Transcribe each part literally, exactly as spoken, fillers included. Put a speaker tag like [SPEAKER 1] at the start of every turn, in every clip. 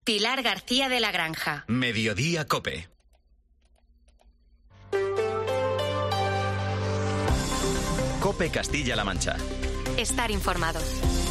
[SPEAKER 1] Pilar García de la Granja.
[SPEAKER 2] Mediodía COPE. COPE Castilla-La Mancha.
[SPEAKER 1] Estar informado.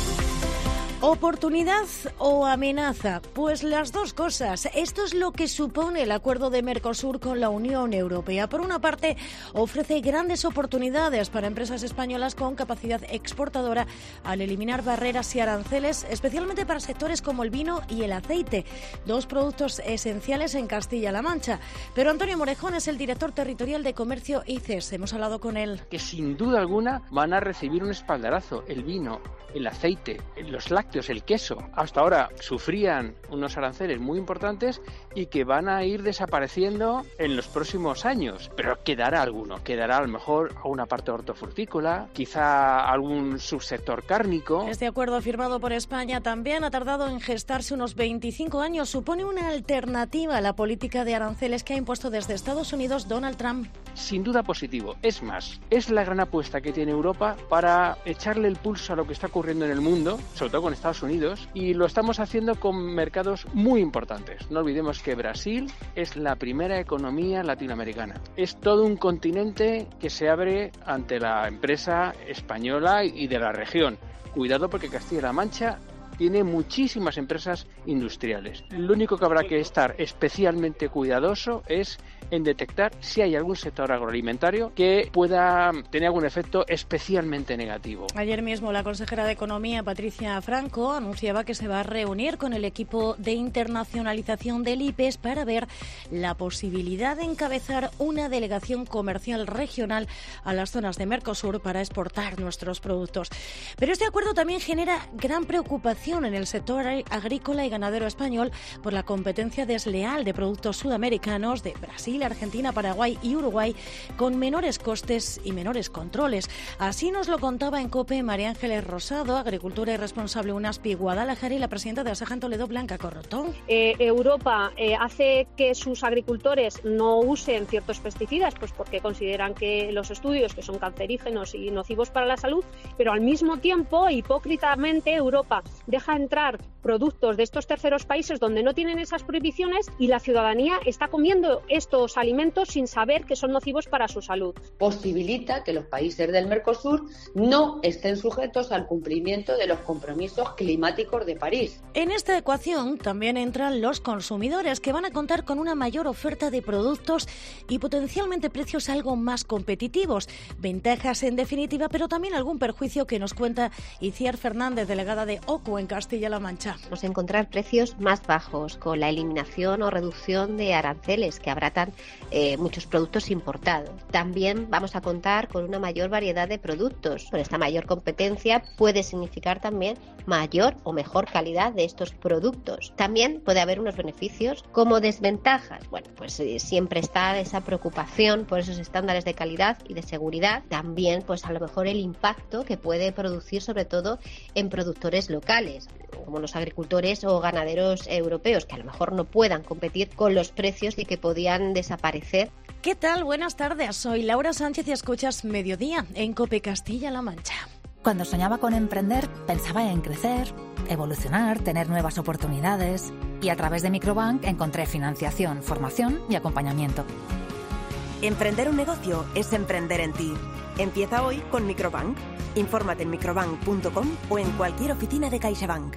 [SPEAKER 3] ¿Oportunidad o amenaza? Pues las dos cosas. Esto es lo que supone el acuerdo de Mercosur con la Unión Europea. Por una parte, ofrece grandes oportunidades para empresas españolas con capacidad exportadora al eliminar barreras y aranceles, especialmente para sectores como el vino y el aceite, dos productos esenciales en Castilla-La Mancha. Pero Antonio Morejón es el director territorial de Comercio I C E S. Hemos hablado con él.
[SPEAKER 4] Que sin duda alguna van a recibir un espaldarazo. El vino, el aceite, los lácteos, el queso, hasta ahora sufrían unos aranceles muy importantes y que van a ir desapareciendo en los próximos años, pero quedará alguno, quedará a lo mejor alguna parte hortofrutícola, quizá algún subsector cárnico.
[SPEAKER 3] Este acuerdo firmado por España también ha tardado en gestarse unos veinticinco años, supone una alternativa a la política de aranceles que ha impuesto desde Estados Unidos Donald Trump.
[SPEAKER 4] Sin duda positivo, es más, es la gran apuesta que tiene Europa para echarle el pulso a lo que está ocurriendo en el mundo, sobre todo con Estados Unidos, y lo estamos haciendo con mercados muy importantes. No olvidemos que Brasil es la primera economía latinoamericana. Es todo un continente que se abre ante la empresa española y de la región. Cuidado porque Castilla-La Mancha tiene muchísimas empresas industriales. Lo único que habrá que estar especialmente cuidadoso es en detectar si hay algún sector agroalimentario que pueda tener algún efecto especialmente negativo.
[SPEAKER 3] Ayer mismo la consejera de Economía, Patricia Franco, anunciaba que se va a reunir con el equipo de internacionalización del I P E S para ver la posibilidad de encabezar una delegación comercial regional a las zonas de Mercosur para exportar nuestros productos. Pero este acuerdo también genera gran preocupación en el sector agrícola y ganadero español por la competencia desleal de productos sudamericanos de Brasil, Argentina, Paraguay y Uruguay con menores costes y menores controles. Así nos lo contaba en COPE María Ángeles Rosado, agricultora y responsable UNASPI Guadalajara, y la presidenta de Asaja en Toledo, Blanca Corrotón.
[SPEAKER 5] Eh, Europa eh, hace que sus agricultores no usen ciertos pesticidas, pues porque consideran que los estudios que son cancerígenos y nocivos para la salud, pero al mismo tiempo, hipócritamente, Europa deja entrar productos de estos terceros países donde no tienen esas prohibiciones y la ciudadanía está comiendo estos alimentos sin saber que son nocivos para su salud.
[SPEAKER 6] Posibilita que los países del Mercosur no estén sujetos al cumplimiento de los compromisos climáticos de París.
[SPEAKER 3] En esta ecuación también entran los consumidores, que van a contar con una mayor oferta de productos y potencialmente precios algo más competitivos. Ventajas en definitiva, pero también algún perjuicio que nos cuenta Itziar Fernández, delegada de O C U en Castilla-La Mancha.
[SPEAKER 7] Vamos a encontrar precios más bajos con la eliminación o reducción de aranceles que abratan eh, muchos productos importados. También vamos a contar con una mayor variedad de productos. Con esta mayor competencia puede significar también mayor o mejor calidad de estos productos. También puede haber unos beneficios como desventajas. Bueno, pues eh, siempre está esa preocupación por esos estándares de calidad y de seguridad. También, pues a lo mejor el impacto que puede producir sobre todo en productores locales, como los agricultores o ganaderos europeos, que a lo mejor no puedan competir con los precios y que podían desaparecer.
[SPEAKER 3] ¿Qué tal? Buenas tardes, soy Laura Sánchez y escuchas Mediodía en COPE Castilla-La Mancha.
[SPEAKER 8] Cuando soñaba con emprender, pensaba en crecer, evolucionar, tener nuevas oportunidades, y a través de Microbank encontré financiación, formación y acompañamiento.
[SPEAKER 9] Emprender un negocio es emprender en ti. Empieza hoy con Microbank. Infórmate en microbank punto com o en cualquier oficina de CaixaBank.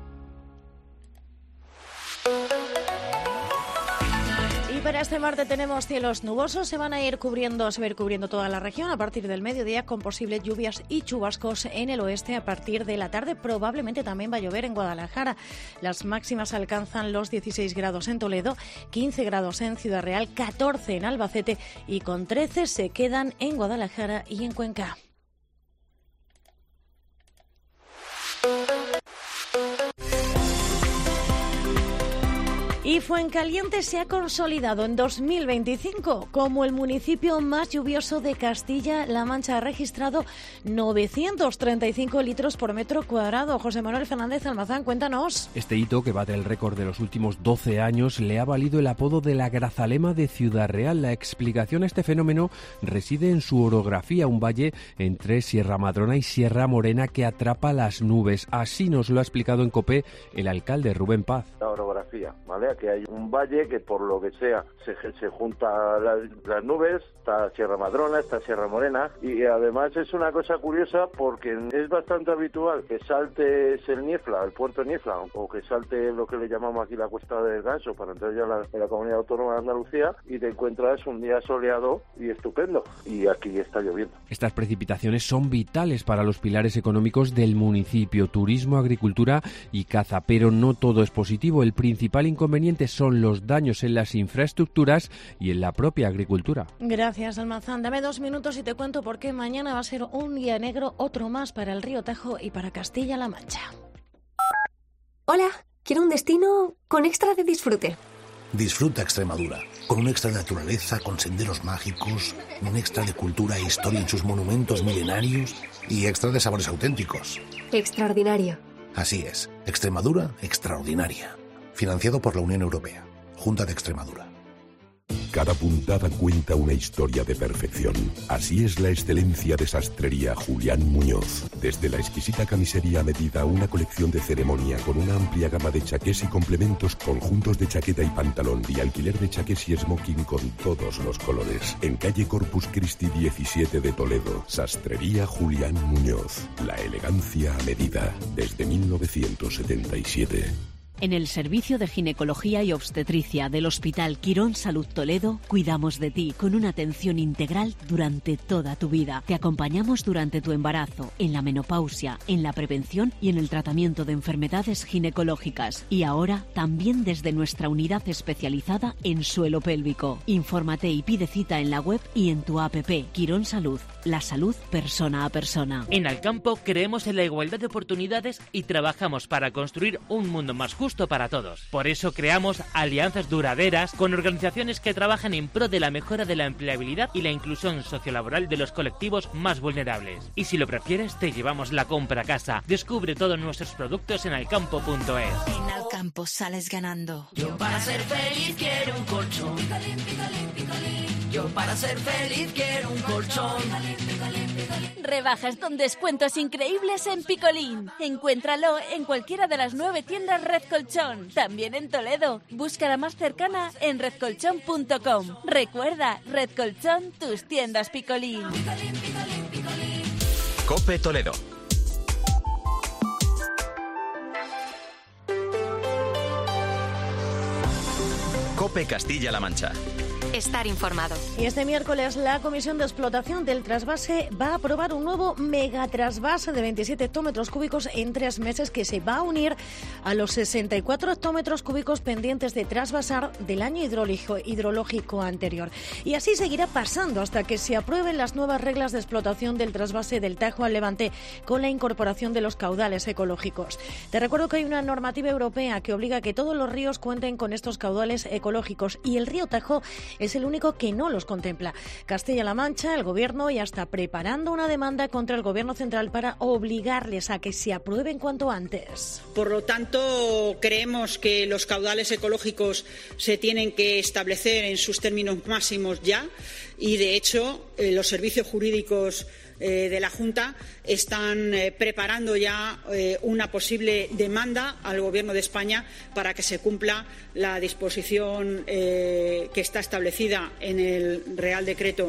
[SPEAKER 3] Para este martes tenemos cielos nubosos, se van a ir cubriendo, se va a ir cubriendo toda la región a partir del mediodía, con posibles lluvias y chubascos en el oeste. A partir de la tarde probablemente también va a llover en Guadalajara. Las máximas alcanzan los dieciséis grados en Toledo, quince grados en Ciudad Real, catorce en Albacete y con trece se quedan en Guadalajara y en Cuenca. Y Fuencaliente se ha consolidado en dos mil veinticinco como el municipio más lluvioso de Castilla-La Mancha. Ha registrado novecientos treinta y cinco litros por metro cuadrado. José Manuel Fernández Almazán, cuéntanos.
[SPEAKER 10] Este hito, que bate el récord de los últimos doce años, le ha valido el apodo de la Grazalema de Ciudad Real. La explicación a este fenómeno reside en su orografía, un valle entre Sierra Madrona y Sierra Morena que atrapa las nubes. Así nos lo ha explicado en COPE el alcalde Rubén Paz.
[SPEAKER 11] La orografía Andalucía, ¿vale? Aquí hay un valle que por lo que sea se, se junta las, las nubes, está Sierra Madrona, está Sierra Morena, y además es una cosa curiosa porque es bastante habitual que saltes el Niefla, el puerto de Niefla, o que salte lo que le llamamos aquí la Cuesta del Ganso, para entrar ya en la, en la Comunidad Autónoma de Andalucía, y te encuentras un día soleado y estupendo, y aquí está lloviendo.
[SPEAKER 10] Estas precipitaciones son vitales para los pilares económicos del municipio, turismo, agricultura y caza, pero no todo es positivo. El principal inconveniente son los daños en las infraestructuras y en la propia agricultura.
[SPEAKER 3] Gracias, Almazán. Dame dos minutos y te cuento por qué mañana va a ser un día negro, otro más para el Río Tajo y para Castilla-La Mancha.
[SPEAKER 12] Hola, quiero un destino con extra de disfrute.
[SPEAKER 13] Disfruta Extremadura, con un extra de naturaleza, con senderos mágicos, un extra de cultura e historia en sus monumentos milenarios y extra de sabores auténticos.
[SPEAKER 12] Extraordinario.
[SPEAKER 13] Así es, Extremadura extraordinaria. Financiado por la Unión Europea, Junta de Extremadura.
[SPEAKER 14] Cada puntada cuenta una historia de perfección. Así es la excelencia de Sastrería Julián Muñoz. Desde la exquisita camisería a medida, una colección de ceremonia con una amplia gama de chaqués y complementos, conjuntos de chaqueta y pantalón y alquiler de chaqués y smoking con todos los colores. En calle Corpus Christi diecisiete de Toledo, Sastrería Julián Muñoz. La elegancia a medida, desde mil novecientos setenta y siete.
[SPEAKER 15] En el Servicio de Ginecología y Obstetricia del Hospital Quirón Salud Toledo, cuidamos de ti con una atención integral durante toda tu vida. Te acompañamos durante tu embarazo, en la menopausia, en la prevención y en el tratamiento de enfermedades ginecológicas. Y ahora también desde nuestra unidad especializada en suelo pélvico. Infórmate y pide cita en la web y en tu app. Quirón Salud, la salud persona a persona.
[SPEAKER 16] En Alcampo creemos en la igualdad de oportunidades y trabajamos para construir un mundo más justo justo para todos. Por eso creamos alianzas duraderas con organizaciones que trabajan en pro de la mejora de la empleabilidad y la inclusión sociolaboral de los colectivos más vulnerables. Y si lo prefieres, te llevamos la compra a casa. Descubre todos nuestros productos en alcampo punto es.
[SPEAKER 17] En Alcampo sales ganando.
[SPEAKER 18] Yo para ser feliz quiero un colchón. Yo para ser feliz quiero un colchón.
[SPEAKER 17] Rebajas con descuentos increíbles en Picolín. Encuéntralo en cualquiera de las nueve tiendas Red Colchón. También en Toledo. Busca la más cercana en red colchón punto com. Recuerda, Red Colchón, tus tiendas Picolín.
[SPEAKER 2] COPE Toledo. COPE Castilla-La Mancha.
[SPEAKER 1] Estar informado.
[SPEAKER 3] Y este miércoles la Comisión de Explotación del Trasvase va a aprobar un nuevo megatrasvase de veintisiete hectómetros cúbicos en tres meses que se va a unir a los sesenta y cuatro hectómetros cúbicos pendientes de trasvasar del año hidrológico, hidrológico anterior. Y así seguirá pasando hasta que se aprueben las nuevas reglas de explotación del trasvase del Tajo al Levante con la incorporación de los caudales ecológicos. Te recuerdo que hay una normativa europea que obliga a que todos los ríos cuenten con estos caudales ecológicos y el río Tajo es el único que no los contempla. Castilla-La Mancha, el Gobierno ya está preparando una demanda contra el Gobierno central para obligarles a que se aprueben cuanto antes.
[SPEAKER 19] Por lo tanto, creemos que los caudales ecológicos se tienen que establecer en sus términos máximos ya y, de hecho, eh, los servicios jurídicos eh, de la Junta están eh, preparando ya eh, una posible demanda al Gobierno de España para que se cumpla la disposición eh, que está establecida en el Real Decreto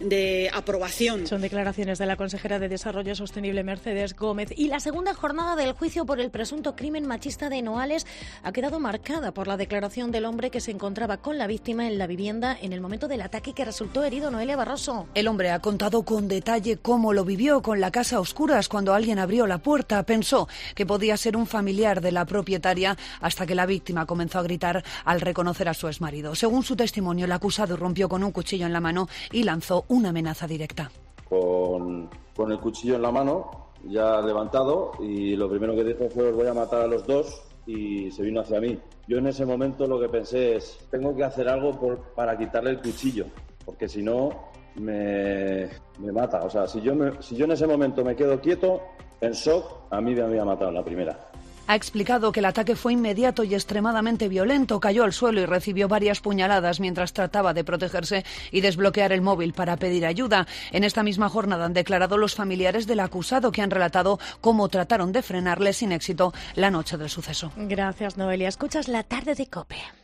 [SPEAKER 19] de aprobación.
[SPEAKER 3] Son declaraciones de la consejera de Desarrollo Sostenible, Mercedes Gómez. Y la segunda jornada del juicio por el presunto crimen machista de Noales ha quedado marcada por la declaración del hombre que se encontraba con la víctima en la vivienda en el momento del ataque que resultó herido. Noelia Barroso.
[SPEAKER 20] El hombre ha contado con detalle cómo lo vivió con la casa a oscuras cuando alguien abrió la puerta. Pensó que podía ser un familiar de la propietaria hasta que la víctima comenzó a gritar al reconocer a su exmarido. Según su testimonio, el acusado rompió con un cuchillo en la mano y lanzó una amenaza directa.
[SPEAKER 21] Con, con el cuchillo en la mano, ya levantado, y lo primero que dijo fue: os voy a matar a los dos, y se vino hacia mí. Yo en ese momento lo que pensé es: tengo que hacer algo por, para quitarle el cuchillo, porque si no me, me mata. O sea, si yo, me, si yo en ese momento me quedo quieto, en shock, a mí me había matado en la primera.
[SPEAKER 20] Ha explicado que el ataque fue inmediato y extremadamente violento. Cayó al suelo y recibió varias puñaladas mientras trataba de protegerse y desbloquear el móvil para pedir ayuda. En esta misma jornada han declarado los familiares del acusado, que han relatado cómo trataron de frenarle sin éxito la noche del suceso.
[SPEAKER 3] Gracias, Noelia. Escuchas La Tarde de COPE.